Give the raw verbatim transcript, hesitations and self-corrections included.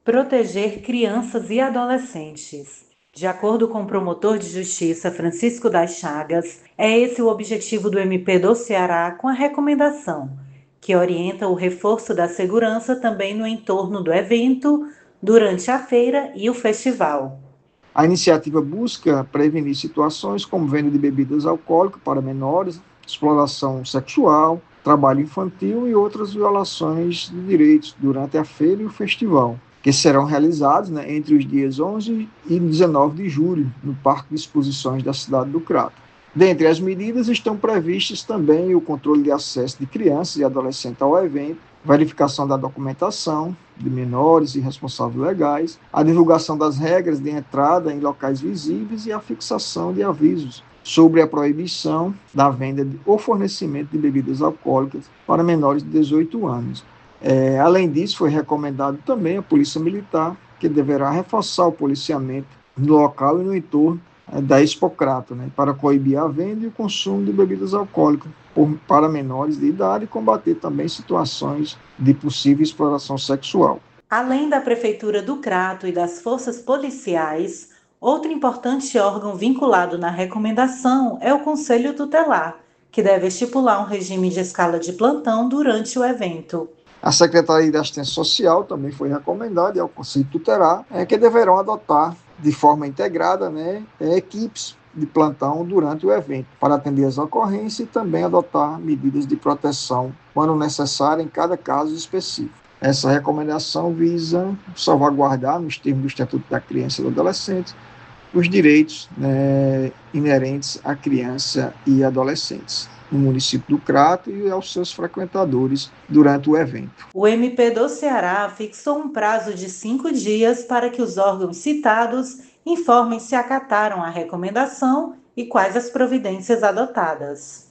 Proteger crianças e adolescentes. De acordo com o promotor de justiça Francisco das Chagas, é esse o objetivo do M P do Ceará com a recomendação, que orienta o reforço da segurança também no entorno do evento, durante a feira e o festival. A iniciativa busca prevenir situações como venda de bebidas alcoólicas para menores, exploração sexual, trabalho infantil e outras violações de direitos durante a feira e o festival, que serão realizados, né, entre os dias onze e dezenove de julho, no Parque de Exposições da cidade do Crato. Dentre as medidas estão previstas também o controle de acesso de crianças e adolescentes ao evento, verificação da documentação de menores e responsáveis legais, a divulgação das regras de entrada em locais visíveis e a fixação de avisos sobre a proibição da venda ou fornecimento de bebidas alcoólicas para menores de dezoito anos. É, além disso, foi recomendado também a Polícia Militar, que deverá reforçar o policiamento no local e no entorno é, da Expocrato, né, para coibir a venda e o consumo de bebidas alcoólicas por, para menores de idade e combater também situações de possível exploração sexual. Além da Prefeitura do Crato e das forças policiais, outro importante órgão vinculado na recomendação é o Conselho Tutelar, que deve estipular um regime de escala de plantão durante o evento. A Secretaria de Assistência Social também foi recomendada, e ao Conselho Tutelar, é, que deverão adotar de forma integrada, né, é, equipes de plantão durante o evento, para atender as ocorrências e também adotar medidas de proteção quando necessário em cada caso específico. Essa recomendação visa salvaguardar, nos termos do Estatuto da Criança e do Adolescente, os direitos, né, inerentes à criança e adolescentes no município do Crato e aos seus frequentadores durante o evento. O M P do Ceará fixou um prazo de cinco dias para que os órgãos citados informem se acataram a recomendação e quais as providências adotadas.